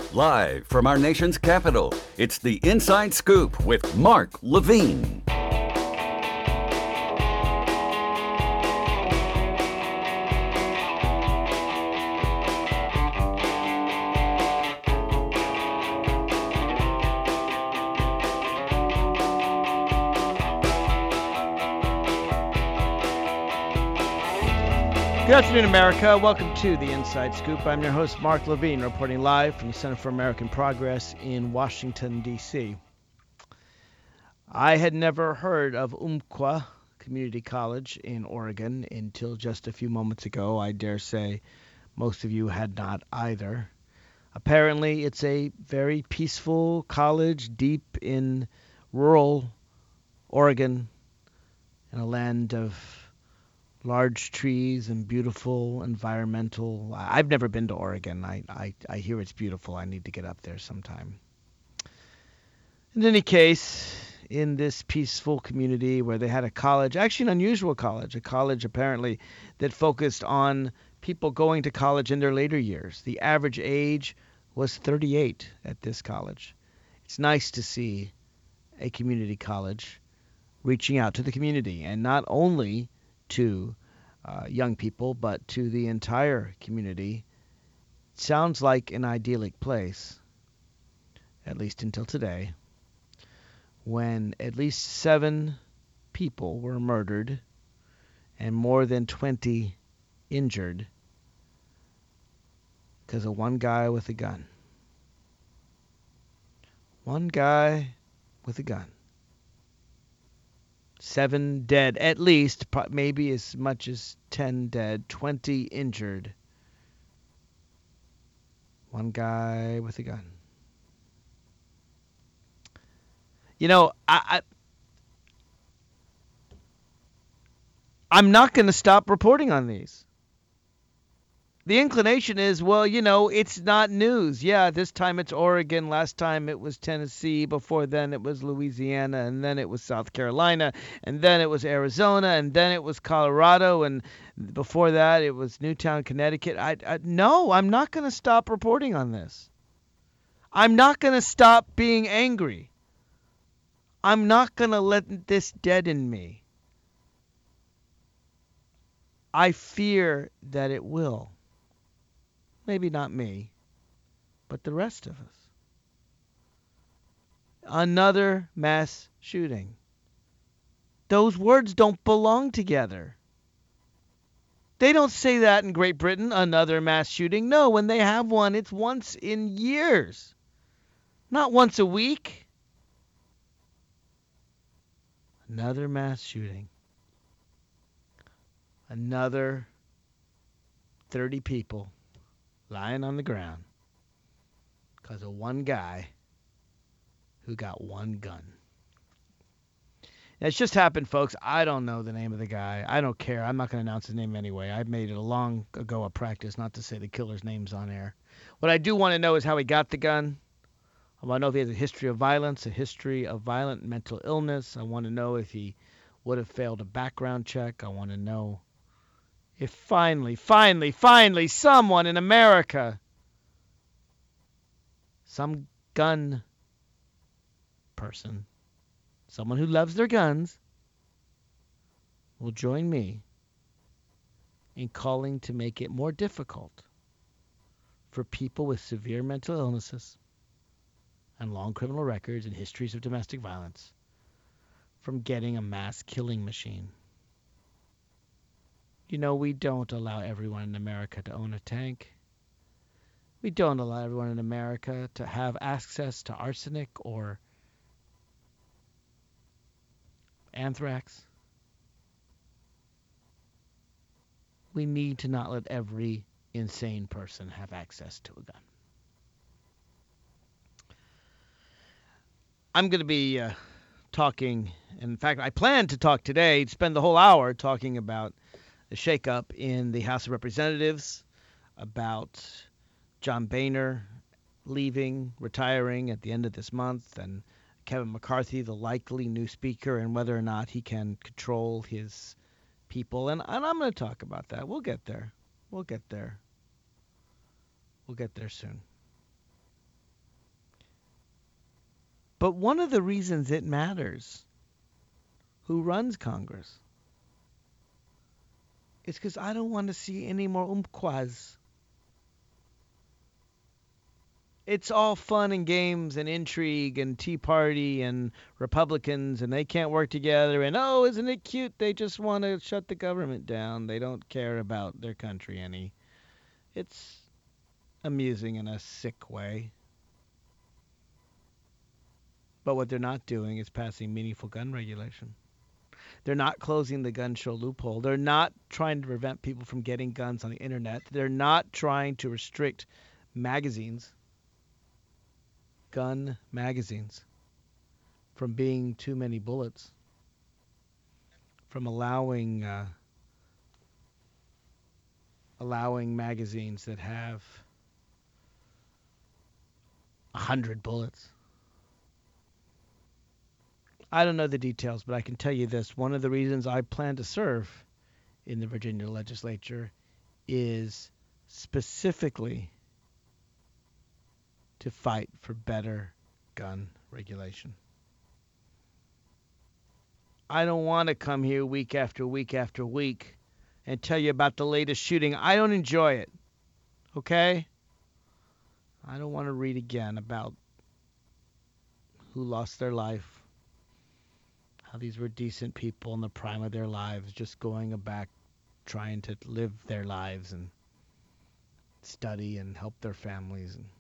Live from our nation's capital, it's the Inside Scoop with Mark Levine. Good afternoon, America. Welcome to the Inside Scoop. I'm your host, Mark Levine, reporting live from the Center for American Progress in Washington, D.C. I had never heard of Umpqua Community College in Oregon until just a few moments ago. I dare say most of you had not either. Apparently, it's a very peaceful college deep in rural Oregon in a land of large trees and beautiful environmental. I've never been to Oregon. I hear it's beautiful. I need to get up there sometime. In any case, in this peaceful community where they had a college, actually an unusual college, a college apparently that focused on people going to college in their later years. The average age was 38 at this college. It's nice to see a community college reaching out to the community, and not only to young people, but to the entire community. It sounds like an idyllic place, at least until today, when at least 7 people were murdered and more than 20 injured because of one guy with a gun. One guy with a gun. 7 dead, at least, maybe as much as 10 dead, 20 injured. One guy with a gun. You know, I'm not going to stop reporting on these. The inclination is, well, you know, it's not news. Yeah, this time it's Oregon. Last time it was Tennessee. Before then it was Louisiana. And then it was South Carolina. And then it was Arizona. And then it was Colorado. And before that it was Newtown, Connecticut. No, I'm not going to stop reporting on this. I'm not going to stop being angry. I'm not going to let this deaden me. I fear that it will. Maybe not me, but the rest of us. Another mass shooting. Those words don't belong together. They don't say that in Great Britain, another mass shooting. No, when they have one, it's once in years. Not once a week. Another mass shooting. Another 30 people lying on the ground because of one guy who got one gun. Now, it's just happened, folks. I don't know the name of the guy. I don't care. I'm not going to announce his name anyway. I made it a long ago a practice not to say the killer's names on air. What I do want to know is how he got the gun. I want to know if he has a history of violence, a history of violent mental illness. I want to know if he would have failed a background check. I want to know if finally, someone in America, some gun person, someone who loves their guns, will join me in calling to make it more difficult for people with severe mental illnesses and long criminal records and histories of domestic violence from getting a mass killing machine. You know, we don't allow everyone in America to own a tank. We don't allow everyone in America to have access to arsenic or anthrax. We need to not let every insane person have access to a gun. I'm going to be talking, in fact, I plan to talk today, spend the whole hour talking about the shakeup in the House of Representatives, about John Boehner leaving, retiring at the end of this month, and Kevin McCarthy, the likely new speaker, and whether or not he can control his people. And I'm going to talk about that. We'll get there. We'll get there. We'll get there soon. But one of the reasons it matters who runs Congress is because I don't want to see any more Umpquas. It's all fun and games and intrigue and Tea Party and Republicans, and they can't work together. And, oh, isn't it cute? They just want to shut the government down. They don't care about their country any. It's amusing in a sick way. But what they're not doing is passing meaningful gun regulation. They're not closing the gun show loophole. They're not trying to prevent people from getting guns on the internet. They're not trying to restrict magazines, gun magazines, from being too many bullets, from allowing magazines that have 100 bullets. I don't know the details, but I can tell you this. One of the reasons I plan to serve in the Virginia legislature is specifically to fight for better gun regulation. I don't want to come here week after week after week and tell you about the latest shooting. I don't enjoy it. Okay? I don't want to read again about who lost their life, how these were decent people in the prime of their lives, just going back, trying to live their lives and study and help their families, and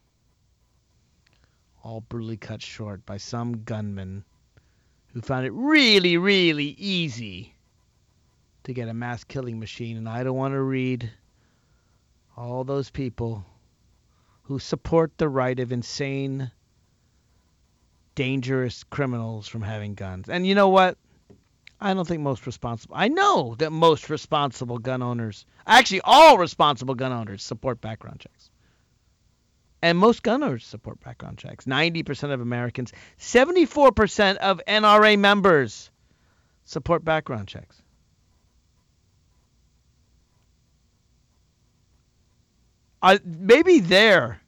all brutally cut short by some gunman who found it really, really easy to get a mass killing machine. And I don't want to read all those people who support the right of insane, dangerous criminals from having guns. And you know what? I don't think I know that most responsible gun owners, actually all responsible gun owners, support background checks. And most gun owners support background checks. 90% of Americans, 74% of NRA members support background checks. Maybe they're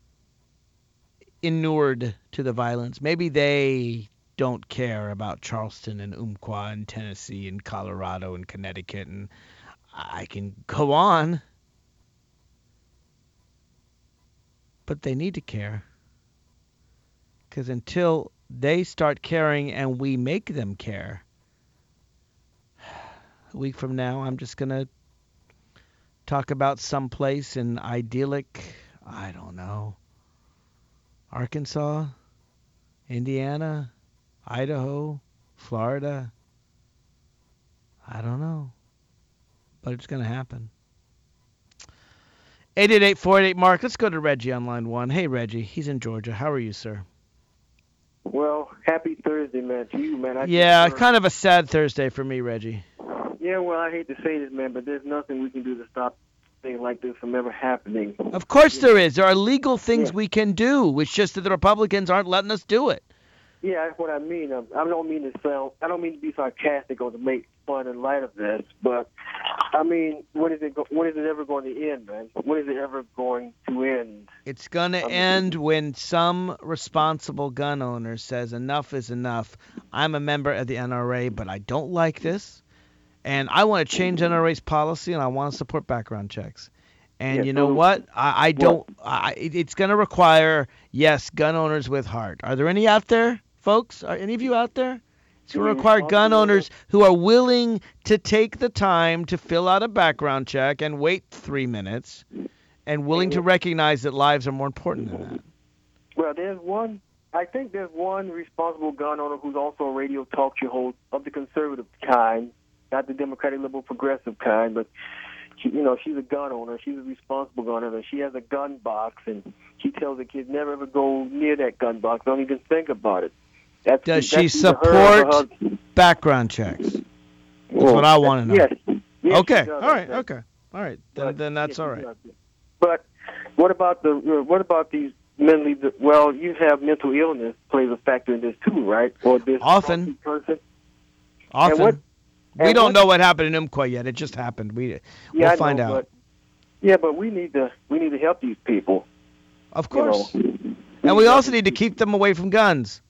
inured to the violence. Maybe they don't care about Charleston and Umpqua and Tennessee and Colorado and Connecticut, and I can go on. But they need to care, because until they start caring and we make them care, a week from now I'm just going to talk about someplace in idyllic, I don't know, Arkansas, Indiana, Idaho, Florida. I don't know. But it's going to happen. 888-488-MARK. Let's go to Reggie on line one. Hey, Reggie. He's in Georgia. How are you, sir? Well, happy Thursday, man, to you, man. Kind of a sad Thursday for me, Reggie. Yeah, well, I hate to say this, man, but there's nothing we can do to stop things like this from ever happening. Of course there is. There are legal things we can do. It's just that the Republicans aren't letting us do it. Yeah, that's what I mean. I don't mean to be sarcastic or to make fun in light of this, but I mean, when is it ever going to end, man? When is it ever going to end? It's going to end when some responsible gun owner says enough is enough. I'm a member of the NRA, but I don't like this, and I want to change NRA's policy, and I want to support background checks. And you know what? It's going to require, yes, gun owners with heart. Are there any out there, folks? Are any of you out there? It's going to require gun owners who are willing to take the time to fill out a background check and wait 3 minutes, and willing to recognize that lives are more important than that. Well, I think there's one responsible gun owner who's also a radio talk show host of the conservative kind, not the Democratic, liberal, progressive kind, but she's a gun owner. She's a responsible gun owner. She has a gun box, and she tells the kids never ever go near that gun box. Don't even think about it. Does she support background checks? That's what I want to know. Yes. Okay. All right. Then that's all right. But what about these mentally? Well, you have mental illness plays a factor in this too, right? Or this often. Person. Often. We don't know what happened in Umpqua yet. It just happened. We'll find out. But we need to help these people. Of course. And we also need to keep them away from guns.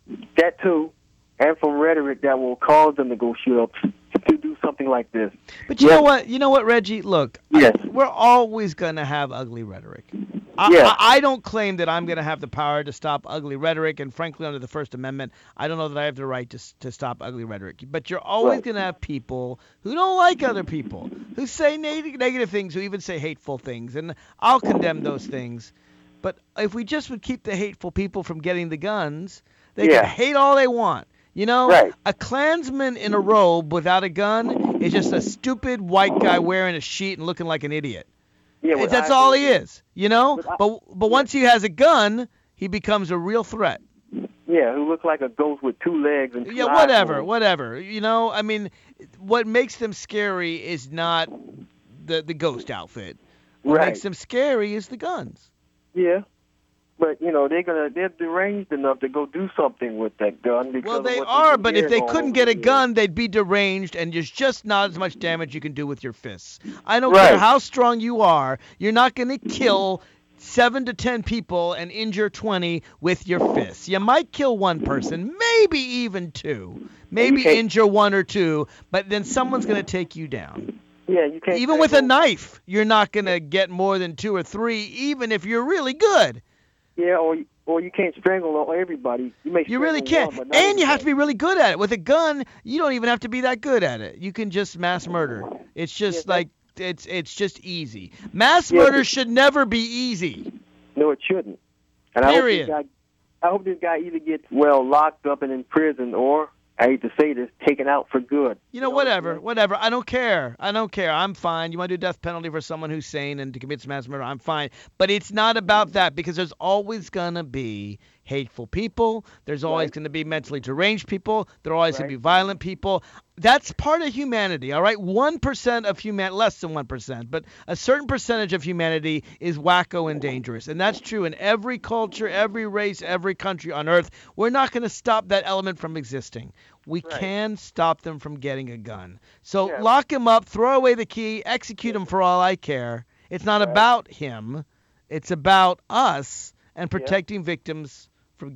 that too, and from rhetoric that will cause them to go shoot up to do something like this. But you know what? You know what, Reggie? Look, Yes. we're always going to have ugly rhetoric. Yes. I don't claim that I'm going to have the power to stop ugly rhetoric, and frankly, under the First Amendment, I don't know that I have the right to stop ugly rhetoric. But you're always Right. going to have people who don't like other people, who say negative things, who even say hateful things, and I'll condemn those things. But if we just would keep the hateful people from getting the guns, they Yeah. can hate all they want. You know, Right. a Klansman in a robe without a gun is just a stupid white guy wearing a sheet and looking like an idiot. Yeah, well, That's I all agree. he is, you know? But But once he has a gun, he becomes a real threat. Yeah, who looks like a ghost with two legs and two Yeah, eyes. whatever. You know, I mean, what makes them scary is not the ghost outfit. What Right. makes them scary is the guns. Yeah. But they're deranged enough to go do something with that gun because Well, of they what are, can but hear if they going couldn't over get a the gun, they'd be deranged, and there's just not as much damage you can do with your fists. I don't Right. care how strong you are, you're not going to kill 7 to 10 people and injure 20 with your fists. You might kill one person, maybe even two, maybe can't- injure one or two, but then someone's going to take you down. Yeah, you can't. Even say, with a well, knife, you're not going to get more than 2 or 3, even if you're really good. Yeah, or you can't strangle everybody. You really can't. One, but not And you have to everybody. be really good at it. With a gun, you don't even have to be that good at it. You can just mass murder. It's just Yeah, like it's just easy. Mass Yeah, murder but- should never be easy. No, it shouldn't. And Period. I hope this guy either gets locked up and in prison, or I hate to say this, taken out for good. You know, whatever. I don't care. I'm fine. You want to do death penalty for someone who's sane and to commit mass murder, I'm fine. But it's not about that, because there's always going to be hateful people. There's always Right. going to be mentally deranged people. There are always going Right. to be violent people. That's part of humanity, all right? 1% of humanity, less than 1%, but a certain percentage of humanity is wacko and dangerous. And that's true in every culture, every race, every country on earth. We're not going to stop that element from existing. We Right. can stop them from getting a gun. So Yeah. lock him up, throw away the key, execute him for all I care. It's not Right. about him. It's about us and protecting victims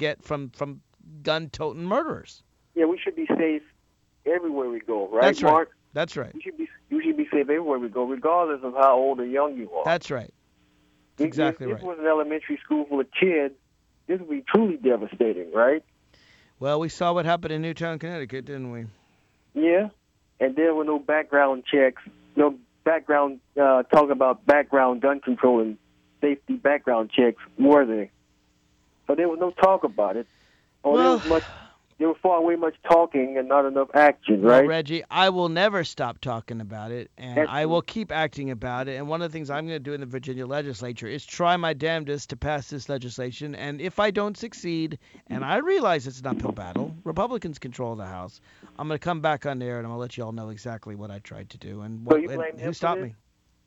from gun-toting murderers. Yeah, we should be safe everywhere we go, right, That's right. Mark? That's right. You should be safe everywhere we go, regardless of how old or young you are. That's right. If- exactly if right. this was an elementary school full of kids, this would be truly devastating, right? Well, we saw what happened in Newtown, Connecticut, didn't we? Yeah. And there were no background checks, no background talking about background gun control and safety background checks, were there? So there was no talk about it. Well- There was far way much talking and not enough action, Well, right? Reggie, I will never stop talking about it, and That's I true. will keep acting about it. And one of the things I'm going to do in the Virginia legislature is try my damnedest to pass this legislation. And if I don't succeed, and I realize it's an uphill battle, Republicans control the House, I'm going to come back on there and I'm going to let you all know exactly what I tried to do and, So what, you and blame who him for stopped this? me.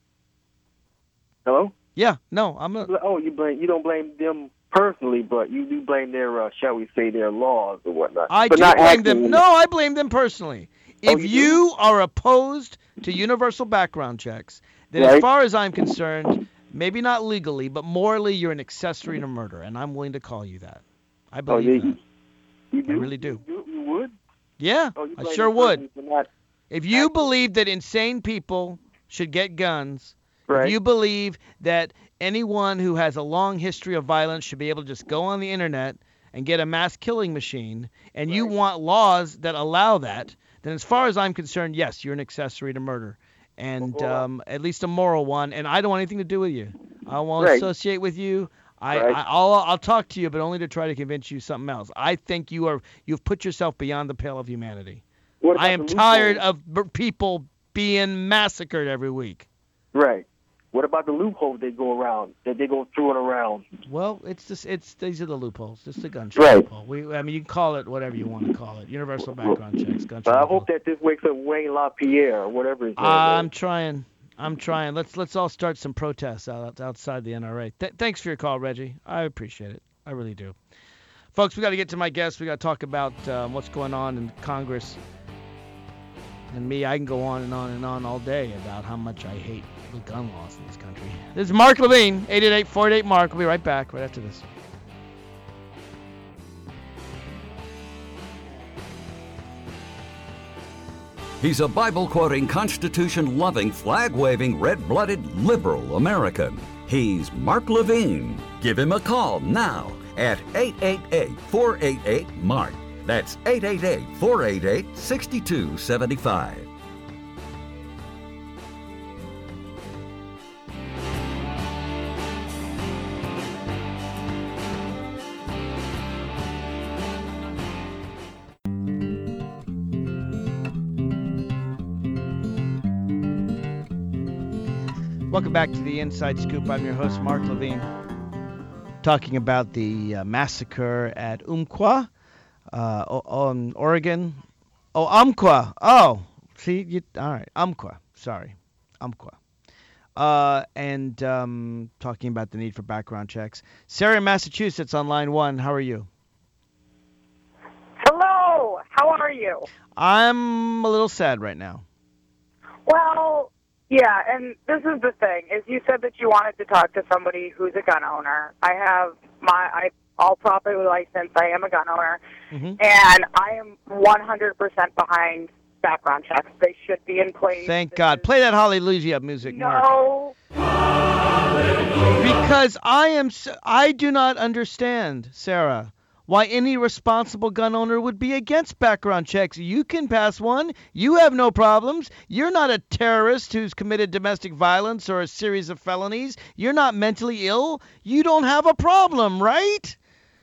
Hello? Yeah, no, I'm going to. Oh, you don't blame them personally, but you do blame their, shall we say, their laws or whatnot. I But do not blame acting them. in No, I blame them personally. Oh, If you do? you are opposed to universal background checks, then as Right. far as I'm concerned, maybe not legally, but morally, you're an accessory to murder, and I'm willing to call you that. I Oh, believe you, that. you do? really do. You would? Yeah, Oh, you I blame sure the would. person for not- If you acting. believe that insane people should get guns, Right. if you believe that anyone who has a long history of violence should be able to just go on the internet and get a mass killing machine, and you Right. want laws that allow that, then as far as I'm concerned, yes, you're an accessory to murder. And Well, at least a moral one, and I don't want anything to do with you. I won't Right. associate with you. Right. I'll talk to you, but only to try to convince you something else. I think you've put yourself beyond the pale of humanity. What about I am the tired loopholes? of people being massacred every week. Right. What about the loopholes they go through and around? Well, these are the loopholes. It's the gun Right. loophole. You can call it whatever you want to call it. Universal background checks, gun But I loophole. hope that this wakes up Wayne LaPierre or whatever his name I'm is. trying. Let's all start some protests outside the NRA. Thanks for your call, Reggie. I appreciate it. I really do. Folks, we got to get to my guests. We got to talk about what's going on in Congress. And me, I can go on and on and on all day about how much I hate the gun laws in this country. This is Mark Levine, 888-488-MARK. We'll be right back right after this. He's a Bible-quoting, Constitution-loving, flag-waving, red-blooded, liberal American. He's Mark Levine. Give him a call now at 888-488-MARK. That's 888-488-6275. Welcome back to the Inside Scoop. I'm your host, Mark Levine, talking about the massacre at Umpqua, on Oregon. Oh, Umpqua. Oh, see, all right, Umpqua. Sorry, Umpqua. And talking about the need for background checks. Sarah in Massachusetts on line 1. How are you? Hello. How are you? I'm a little sad right now. Well, yeah, and this is the thing, is you said that you wanted to talk to somebody who's a gun owner. I have my all property license. I am a gun owner, and I am 100% behind background checks. They should be in place. Thank God. Play that Hallelujah music, Mark. No. Because I do not understand, Sarah, why any responsible gun owner would be against background checks. You can pass one. You have no problems. You're not a terrorist who's committed domestic violence or a series of felonies. You're not mentally ill. You don't have a problem, right?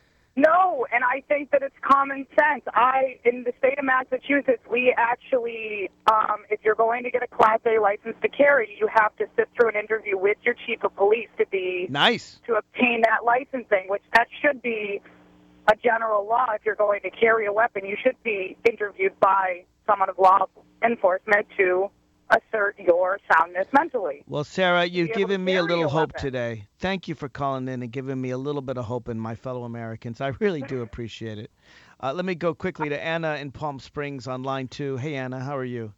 No, and I think that it's common sense. In the state of Massachusetts, we actually, if you're going to get a Class A license to carry, you have to sit through an interview with your chief of police to obtain that licensing, which that should be a general law. If you're going to carry a weapon, you should be interviewed by someone of law enforcement to assert your soundness mentally. Well, Sarah, you've given me a little hope today. Thank you for calling in and giving me a little bit of hope in my fellow Americans. I really do appreciate it. Let me go quickly to Anna in Palm Springs on line 2. Hey, Anna, how are you?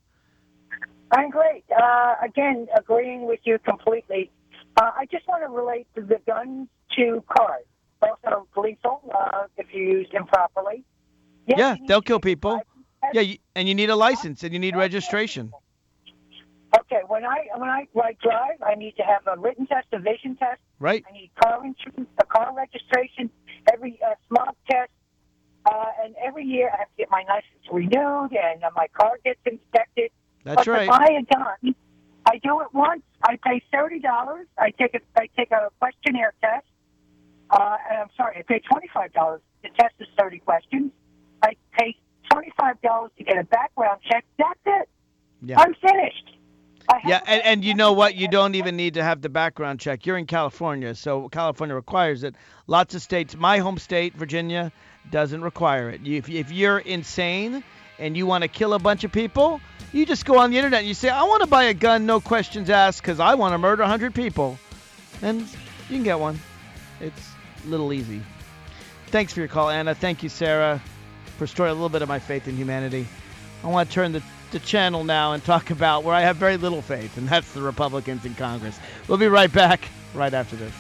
I'm great. Again, agreeing with you completely. I just want to relate the guns to cars. Also, lethal if you use them properly. Yeah, they'll kill people. Yeah, and you need a license and you need registration. Okay, when I drive, I need to have a written test, a vision test. Right. I need car insurance, a car registration, every smog test, and every year I have to get my license renewed, and my car gets inspected. That's right. But to buy a gun, I do it once. I pay $30. I take a questionnaire test. And I'm sorry, I pay $25. The test is 30 questions. I pay $25 to get a background check. That's it. Yeah. I'm finished. Yeah, and you know what? You don't even need to have the background check. You're in California, so California requires it. Lots of states, my home state, Virginia, doesn't require it. If you're insane and you want to kill a bunch of people, you just go on the internet and you say, I want to buy a gun, no questions asked, because I want to murder 100 people. And you can get one. It's a little easy. Thanks for your call, Anna. Thank you, Sarah, for restoring a little bit of my faith in humanity. I want to turn the channel now and talk about where I have very little faith, and that's the Republicans in Congress. We'll be right back right after this.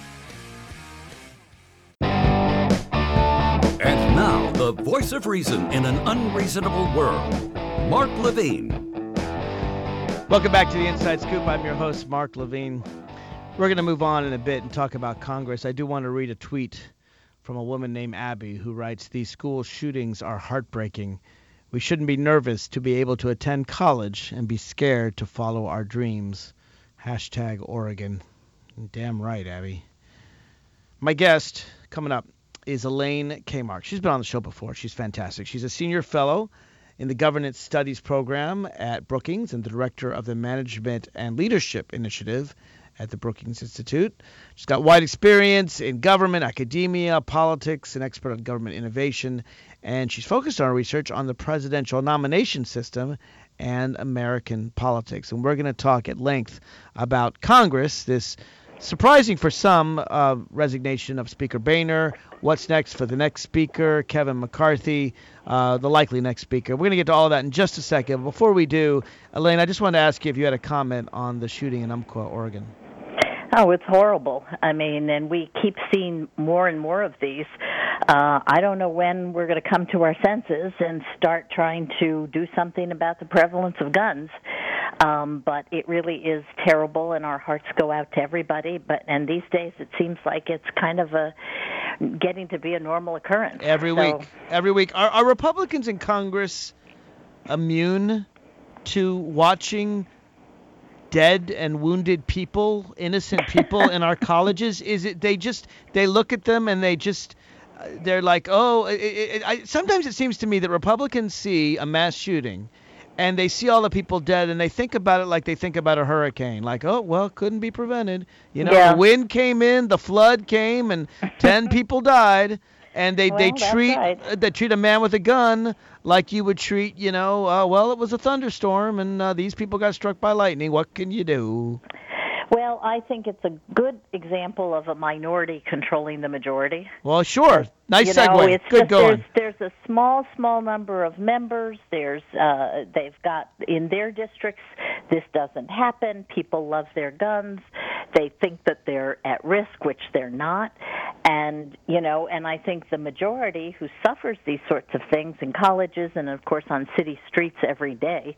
And now, the voice of reason in an unreasonable world, Mark Levine. Welcome back to the Inside Scoop. I'm your host, Mark Levine. We're going to move on in a bit and talk about Congress. I do want to read a tweet from a woman named Abby who writes, "These school shootings are heartbreaking. We shouldn't be nervous to be able to attend college and be scared to follow our dreams. Hashtag Oregon." Damn right, Abby. My guest coming up is Elaine Kamarck. She's been on the show before. She's fantastic. She's a senior fellow in the Governance Studies program at Brookings and the director of the Management and Leadership Initiative at the Brookings Institute. She's got wide experience in government, academia, politics, an expert on government innovation, and she's focused on research on the presidential nomination system and American politics. And we're going to talk at length about Congress, this surprising for some resignation of Speaker Boehner, what's next for the next speaker, Kevin McCarthy, the likely next speaker. We're going to get to all of that in just a second. Before we do, Elaine, I just wanted to ask you if you had a comment on the shooting in Umpqua, Oregon. Oh, it's horrible. I mean, and we keep seeing more and more of these. I don't know when we're going to come to our senses and start trying to do something about the prevalence of guns. But it really is terrible, and our hearts go out to everybody. And these days, it seems like it's kind of getting to be a normal occurrence. Every week. Are Republicans in Congress immune to watching dead and wounded people, innocent people in our colleges? Is it they look at them and they're like, oh, sometimes it seems to me that Republicans see a mass shooting and they see all the people dead and they think about it like they think about a hurricane. Like, oh, well, couldn't be prevented. The wind came in, the flood came, and 10 people died. And they treat a man with a gun like you would treat, it was a thunderstorm and these people got struck by lightning. What can you do? Well, I think it's a good example of a minority controlling the majority. Well, sure. Nice segue. Good going. There's a small number of members. They've got in their districts, this doesn't happen. People love their guns. They think that they're at risk, which they're not. And I think the majority who suffers these sorts of things in colleges and, of course, on city streets every day,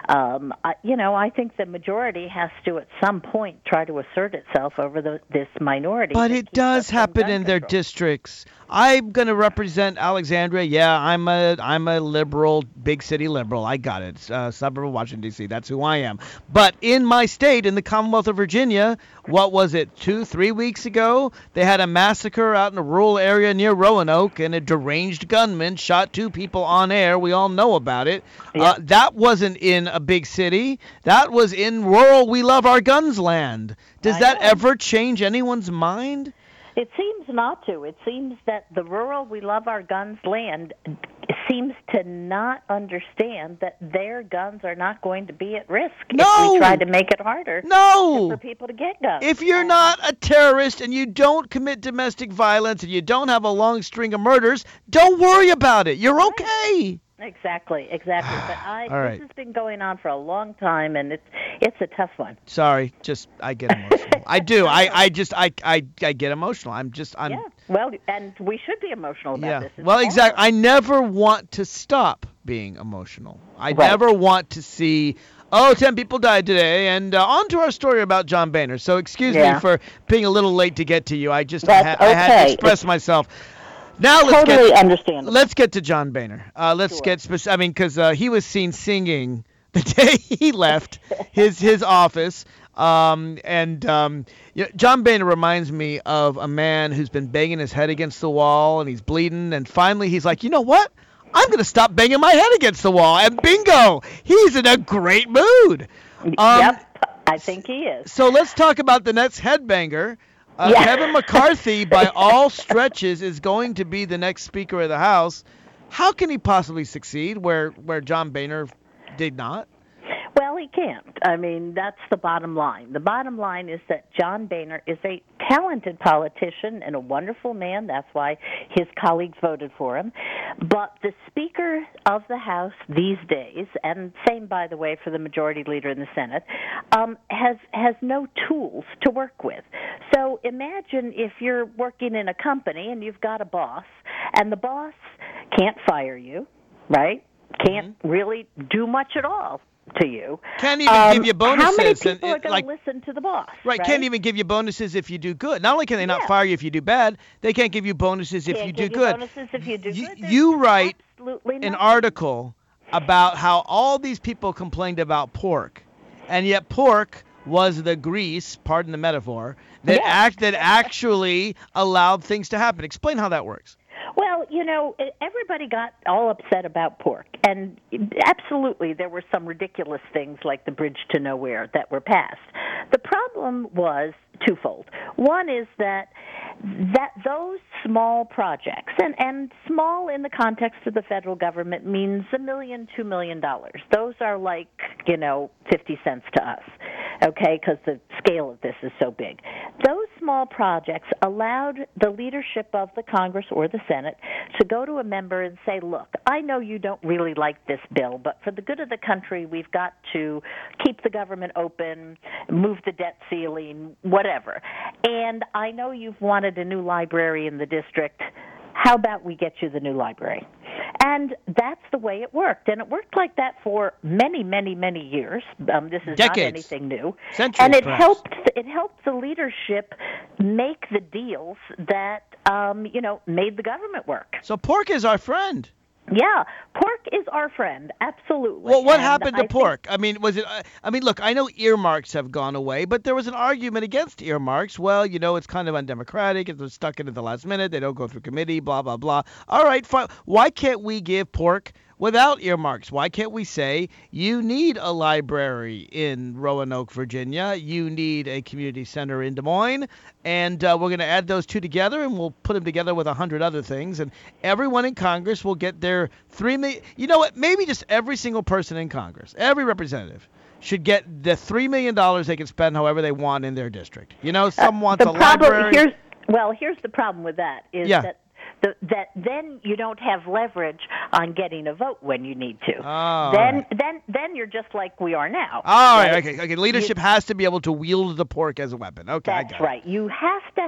I think the majority has to, at some point, try to assert itself over this minority. But it does happen in their districts. I'm going to represent Alexandria. Yeah, I'm a liberal, big city liberal. I got it. Suburb of Washington, D.C. That's who I am. But in my state, in the Commonwealth of Virginia, what was it, 2-3 weeks ago? They had a massacre out in a rural area near Roanoke, and a deranged gunman shot 2 people on air. We all know about it. Yep. That wasn't in a big city. That was in rural, we love our guns land. Does that ever change anyone's mind? It seems not to. It seems that the rural, we love our guns land seems to not understand that their guns are not going to be at risk if we try to make it harder for people to get guns. If you're not a terrorist and you don't commit domestic violence and you don't have a long string of murders, don't worry about it. You're okay. Exactly. But this has been going on for a long time, and it's a tough one. Sorry, I get emotional. I do. I get emotional. Yeah. Well, and we should be emotional about this. Well, exactly. I never want to stop being emotional. I never want to see, 10 people died today, and on to our story about John Boehner. So excuse me for being a little late to get to you. I had to express myself. Now understandable. Let's get to John Boehner. Because he was seen singing the day he left his office. John Boehner reminds me of a man who's been banging his head against the wall and he's bleeding, and finally he's like, you know what? I'm going to stop banging my head against the wall. And bingo, he's in a great mood. Yep, I think he is. So let's talk about the next headbanger. Kevin McCarthy, by all stretches, is going to be the next Speaker of the House. How can he possibly succeed where John Boehner did not? Well, he can't. I mean, that's the bottom line. The bottom line is that John Boehner is a talented politician and a wonderful man. That's why his colleagues voted for him. But the Speaker of the House these days, and same, by the way, for the Majority Leader in the Senate, has no tools to work with. So imagine if you're working in a company and you've got a boss, and the boss can't fire you, right? Can't really do much at all to you. Can't even give you bonuses. How many people are going to listen to the boss? Right, can't even give you bonuses if you do good. Not only can they not fire you if you do bad, they can't give you bonuses if you do good. Bonuses if you do good. You write an article about how all these people complained about pork, and yet pork was the grease, pardon the metaphor, that actually allowed things to happen. Explain how that works. Well, everybody got all upset about pork, and absolutely there were some ridiculous things like the bridge to nowhere that were passed. The problem was twofold. One is that those small projects, and small in the context of the federal government means $1 million, $2 million. Those are like, 50 cents to us, okay, because the scale of this is so big. Those small projects allowed the leadership of the Congress or the Senate to go to a member and say, look, I know you don't really like this bill, but for the good of the country, we've got to keep the government open, move the debt ceiling, whatever. And I know you've wanted a new library in the district. how about we get you the new library? And that's the way it worked. And it worked like that for many, many, many years. This is Decades. not anything new. Centuries, and it perhaps. helped the leadership make the deals that made the government work. So pork is our friend. Yeah, pork is our friend, absolutely. Well, what And happened to I pork? I mean, was it? I mean, look, I know earmarks have gone away, but there was an argument against earmarks. Well, it's kind of undemocratic. It was stuck in at the last minute. They don't go through committee. Blah blah blah. All right, fine. Why can't we give pork without earmarks? Why can't we say you need a library in Roanoke, Virginia? You need a community center in Des Moines, and we're going to add those two together, and we'll put them together with 100 other things, and everyone in Congress will get their $3 million. You know what? Maybe just every single person in Congress, every representative, should get the $3 million they can spend however they want in their district. Some wants a library. Here's the problem with that is that then you don't have leverage on getting a vote when you need to. Oh, then you're just like we are now. All right. Okay. Leadership has to be able to wield the pork as a weapon. Okay, I got that's right. You have to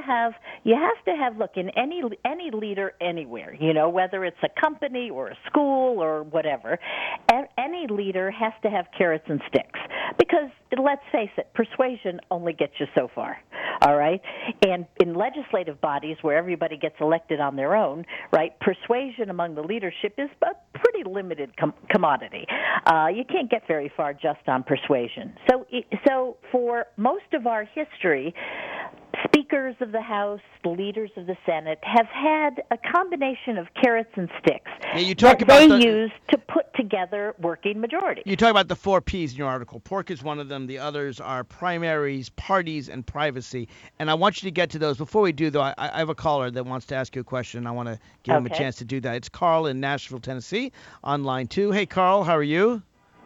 have. Look, in any leader anywhere, whether it's a company or a school or whatever, any leader has to have carrots and sticks because let's face it, persuasion only gets you so far. All right, and in legislative bodies where everybody gets elected on their own, right? Persuasion among the leadership is a pretty limited commodity. You can't get very far just on persuasion. So for most of our history, speakers of the House, leaders of the Senate have had a combination of carrots and sticks they use to put together working majorities. You talk about the 4 Ps in your article. Pork is one of them. The others are primaries, parties, and privacy. And I want you to get to those. Before we do, though, I have a caller that wants to ask you a question, and I want to give him a chance to do that. It's Carl in Nashville, Tennessee, on line 2. Hey, Carl, how are you?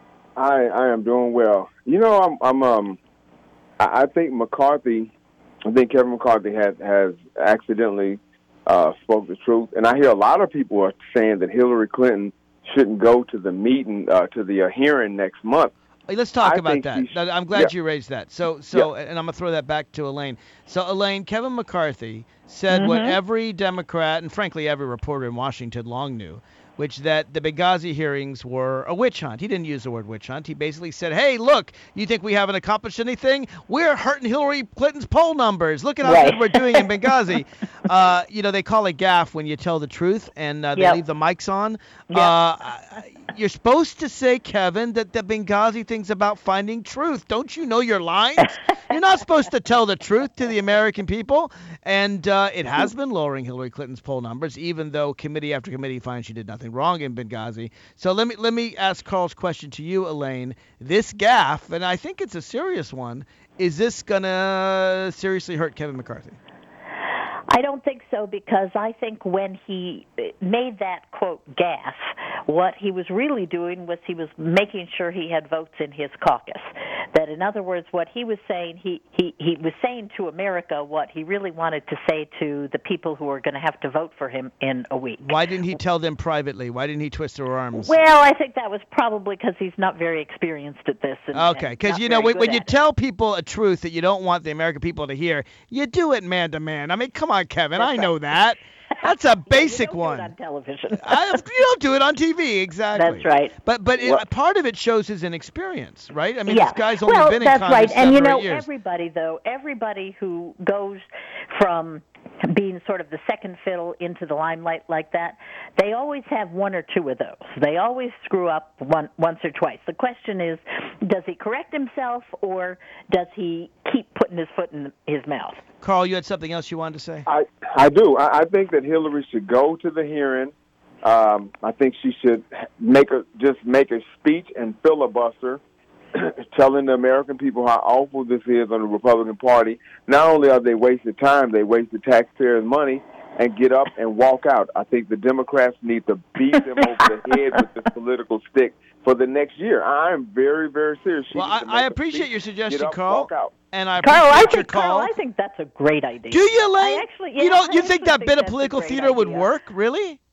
I am doing well. I think Kevin McCarthy has accidentally spoke the truth, and I hear a lot of people are saying that Hillary Clinton shouldn't go to the meeting, to the hearing next month. Hey, let's talk about that. I'm glad you raised that. And I'm going to throw that back to Elaine. So, Elaine, Kevin McCarthy said what every Democrat and, frankly, every reporter in Washington long knew, which that the Benghazi hearings were a witch hunt. He didn't use the word witch hunt. He basically said, hey, look, you think we haven't accomplished anything? We're hurting Hillary Clinton's poll numbers. Look at how good we're doing in Benghazi. They call it gaffe when you tell the truth, and they leave the mics on. You're supposed to say, Kevin, that the Benghazi thing's about finding truth. Don't you know your lines? You're not supposed to tell the truth to the American people. And it has been lowering Hillary Clinton's poll numbers, even though committee after committee finds she did nothing wrong in Benghazi. So let me ask Carl's question to you, Elaine. This gaffe, and I think it's a serious one, is this going to seriously hurt Kevin McCarthy? I don't think so, because I think when he made that, quote, gaffe, what he was really doing was he was making sure he had votes in his caucus. That, in other words, what he was saying, he was saying to America what he really wanted to say to the people who are going to have to vote for him in a week. Why didn't he tell them privately? Why didn't he twist their arms? Well, I think that was probably because he's not very experienced at this. Okay, because, when you tell people a truth that you don't want the American people to hear, you do it man to man. I mean, come on, Kevin. That's I know that. That's a basic you don't one. Do it on television. You don't do it on TV, exactly. That's right. But part of it shows his inexperience, right? I mean, this guy's only been in Congress that's right. And 7 or 8 years. Everybody who goes from being sort of the second fiddle into the limelight like that, they always have one or two of those. They always screw up once or twice. The question is, does he correct himself, or does he keep putting his foot in his mouth? Carl, you had something else you wanted to say? I do. I think that Hillary should go to the hearing. I think she should make a speech and filibuster telling the American people how awful this is on the Republican Party. Not only are they wasting time, they wasted taxpayers' money, and get up and walk out. I think the Democrats need to beat them over the head with this political stick for the next year. I am very, very serious. I appreciate your suggestion, Carl. Walk out. And I appreciate your call. Carl, I think that's a great idea. Do you, Elaine? You think that bit of political theater would work, really?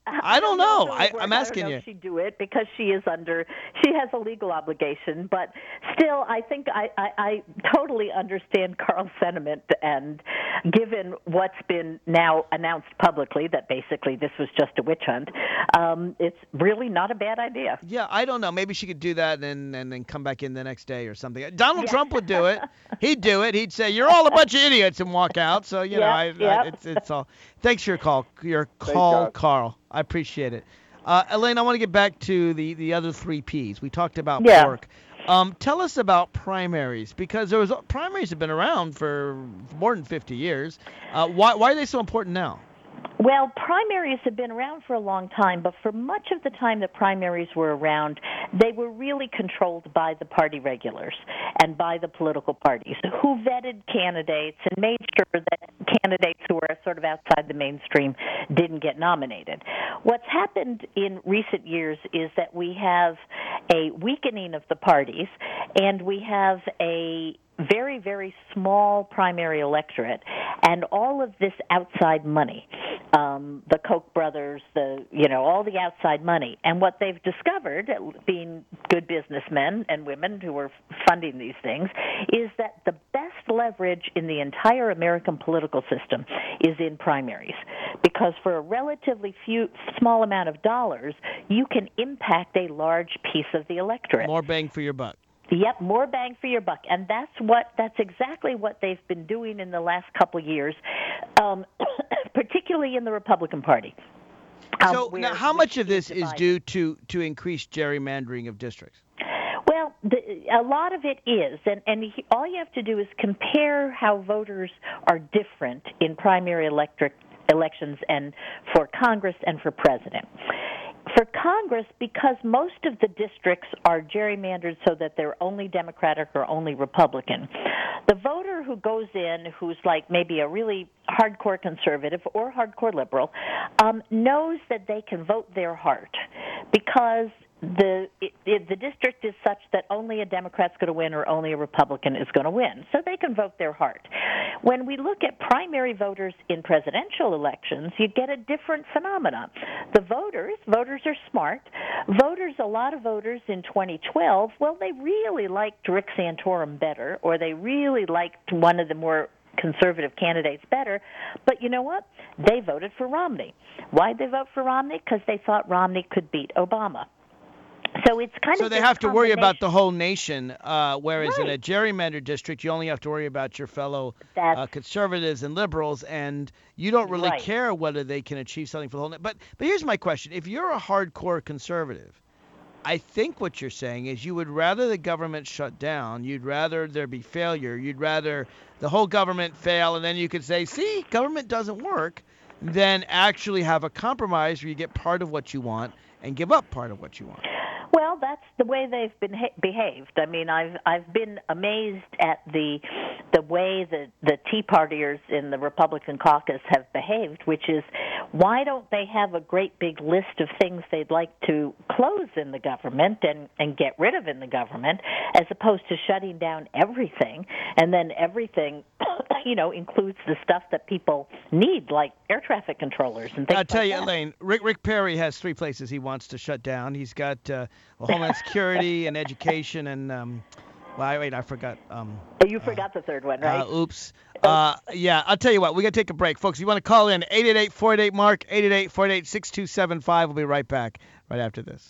I don't know. I'm asking I don't know you. if she'd do it because she has a legal obligation. But still, I think I totally understand Carl's sentiment. And given what's been now announced publicly, that basically this was just a witch hunt, it's really not a bad idea. Yeah, I don't know. Maybe she could do that and then come back in the next day or something. Donald Trump would do it. He'd do it. He'd say, "You're all a bunch of idiots," and walk out. So it's all. Thanks for your call. Guys. Carl. I appreciate it. Elaine, I want to get back to the other three Ps. We talked about Yeah. pork. Tell us about primaries, because primaries have been around for more than 50 years. Why are they so important now? Well, primaries have been around for a long time, but for much of the time that primaries were around, they were really controlled by the party regulars and by the political parties who vetted candidates and made sure that candidates who were sort of outside the mainstream didn't get nominated. What's happened in recent years is that we have a weakening of the parties, and we have a very, very small primary electorate, and all of this outside money, the Koch brothers, all the outside money. And what they've discovered, being good businessmen and women who are funding these things, is that the best leverage in the entire American political system is in primaries, because for a relatively small amount of dollars, you can impact a large piece of the electorate. More bang for your buck. Yep, more bang for your buck, and that's exactly what they've been doing in the last couple of years, particularly in the Republican Party. So now, how much of this is due to increased gerrymandering of districts? Well, a lot of it is, and all you have to do is compare how voters are different in primary elections and for Congress and for president. For Congress, because most of the districts are gerrymandered so that they're only Democratic or only Republican, the voter who goes in who's like maybe a really hardcore conservative or hardcore liberal knows that they can vote their heart, because the district is such that only a Democrat's going to win or only a Republican is going to win. So they can vote their heart. When we look at primary voters in presidential elections, you get a different phenomenon. The voters are smart. A lot of voters in 2012, well, they really liked Rick Santorum better, or they really liked one of the more conservative candidates better, but you know what? They voted for Romney. Why'd they vote for Romney? Because they thought Romney could beat Obama. So it's kind of. So they have to worry about the whole nation, whereas in a gerrymandered district, you only have to worry about your fellow conservatives and liberals, and you don't really care whether they can achieve something for the whole nation. But here's my question: if you're a hardcore conservative, I think what you're saying is you would rather the government shut down, you'd rather there be failure, you'd rather the whole government fail, and then you could say, see, government doesn't work, than actually have a compromise where you get part of what you want and give up part of what you want. Well, that's the way they've been behaved. I mean, I've been amazed at the way the Tea Partiers in the Republican caucus have behaved, which is, why don't they have a great big list of things they'd like to close in the government and get rid of in the government, as opposed to shutting down everything, and then everything includes the stuff that people need, like air traffic controllers and things. I'll tell you, that. Elaine, Rick Perry has 3 places he wants to shut down. He's got Homeland Security and education and I forgot. You forgot the third one, right? Oops. Yeah, I'll tell you what. We got to take a break, folks. You want to call in 888-48-MARK, 888-48-6275. We'll be right back right after this.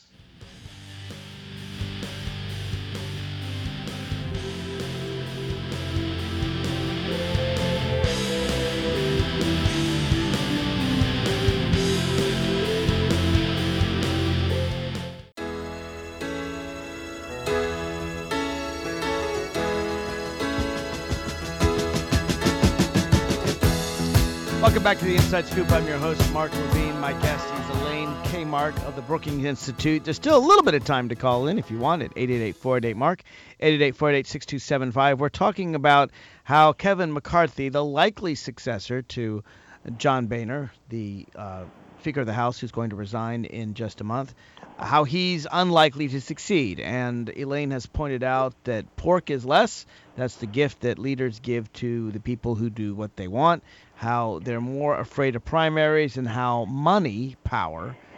Welcome back to the Inside Scoop. I'm your host, Mark Levine. My guest is Elaine K. Mark of the Brookings Institute. There's still a little bit of time to call in if you want it. 888-48-MARK, 888-48-6275. We're talking about how Kevin McCarthy, the likely successor to John Boehner, the Speaker of the House, who's going to resign in just a month, how he's unlikely to succeed. And Elaine has pointed out that pork is less. That's the gift that leaders give to the people who do what they want. How they're more afraid of primaries, and how money, power,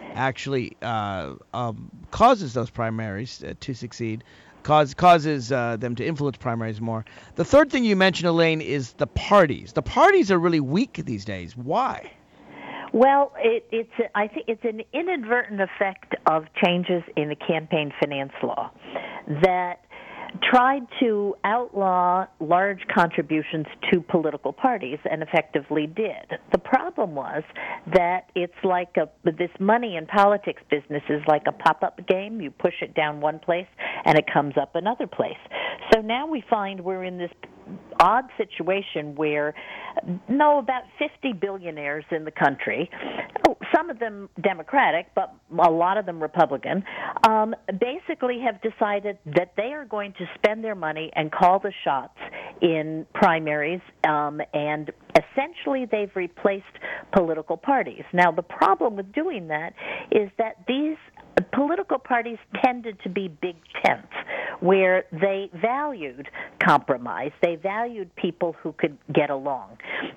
actually causes those primaries to succeed, causes them to influence primaries more. The third thing you mentioned, Elaine, is the parties. The parties are really weak these days. Why? Well, I think it's an inadvertent effect of changes in the campaign finance law that tried to outlaw large contributions to political parties and effectively did. The problem was that it's like this money in politics business is like a pop-up game. You push it down one place and it comes up another place. So now we find we're in this odd situation where about 50 billionaires in the country, some of them Democratic, but a lot of them Republican, basically have decided that they are going to spend their money and call the shots in primaries, and essentially they've replaced political parties. Now, the problem with doing that is that these political parties tended to be big tents where they valued compromise. They valued people who could get along.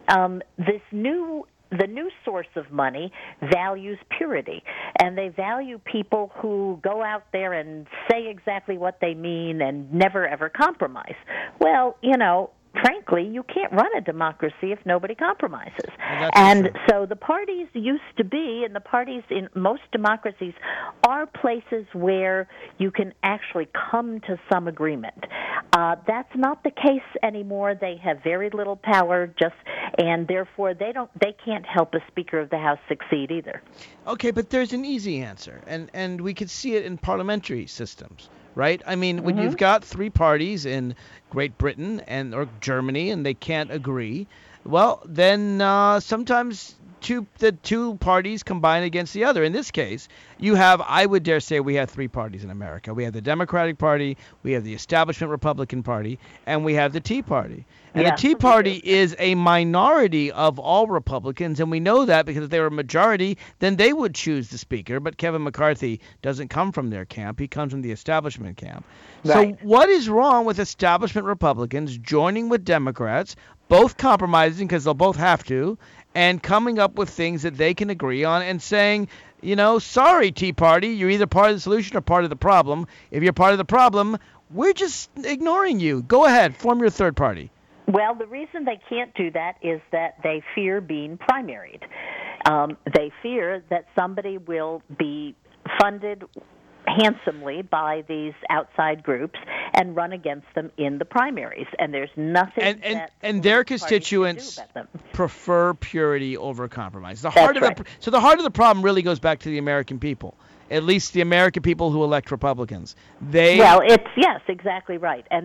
The new source of money values purity, and they value people who go out there and say exactly what they mean and never, ever compromise. Well, frankly, you can't run a democracy if nobody compromises. And so the parties used to be, and the parties in most democracies are places where you can actually come to some agreement. That's not the case anymore. They have very little power, and therefore they can't help a Speaker of the House succeed either. Okay, but there's an easy answer, and we could see it in parliamentary systems. Right? I mean, when you've got three parties in Great Britain or Germany and they can't agree, well, then sometimes the two parties combine against the other. In this case, I would dare say we have three parties in America. We have the Democratic Party, we have the establishment Republican Party, and we have the Tea Party. And the Tea Party is a minority of all Republicans, and we know that because if they were a majority, then they would choose the Speaker. But Kevin McCarthy doesn't come from their camp. He comes from the establishment camp. Right. So what is wrong with establishment Republicans joining with Democrats, both compromising because they'll both have to, and coming up with things that they can agree on and saying, sorry, Tea Party, you're either part of the solution or part of the problem. If you're part of the problem, we're just ignoring you. Go ahead, form your third party. Well, the reason they can't do that is that they fear being primaried. They fear that somebody will be funded handsomely by these outside groups and run against them in the primaries, and there's nothing and their constituents prefer purity over compromise. So the heart of the problem really goes back to the American people. At least the American people who elect Republicans. Yes, exactly right. And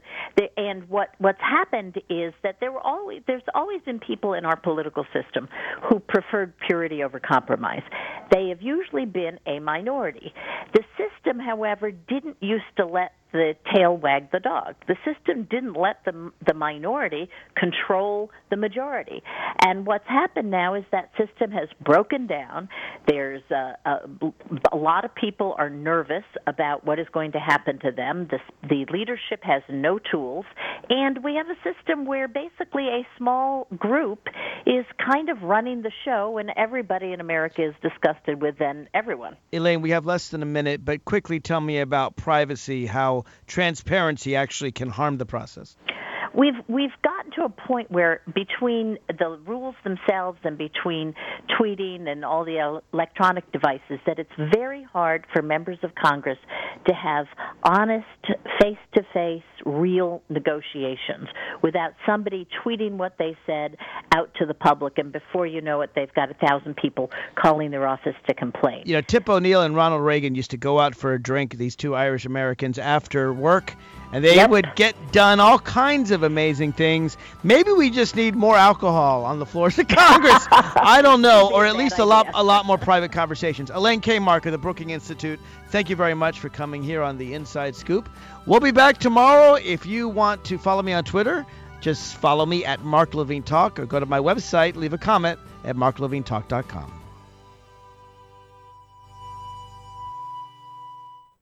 what's happened is that there's always been people in our political system who preferred purity over compromise. They have usually been a minority. The system, however, didn't used to let the tail wag the dog. The system didn't let the minority control the majority. And what's happened now is that system has broken down. There's a lot of people are nervous about what is going to happen to them. The leadership has no tools. And we have a system where basically a small group is kind of running the show, and everybody in America is disgusted with everyone. Elaine, we have less than a minute, but quickly tell me about privacy, how transparency actually can harm the process. We've gotten to a point where between the rules themselves and between tweeting and all the electronic devices that it's very hard for members of Congress to have honest, face-to-face, real negotiations without somebody tweeting what they said out to the public, and before you know it, they've got 1,000 people calling their office to complain. Tip O'Neill and Ronald Reagan used to go out for a drink, these two Irish Americans, after work, and they would get done all kinds of amazing things. Maybe we just need more alcohol on the floors of Congress. I don't know, or at least a lot more private conversations. Elaine K. Mark of the Brookings Institute, thank you very much for coming here on the Inside Scoop. We'll be back tomorrow. If you want to follow me on Twitter, just follow me at Mark Levine Talk, or go to my website, leave a comment at marklevinetalk.com.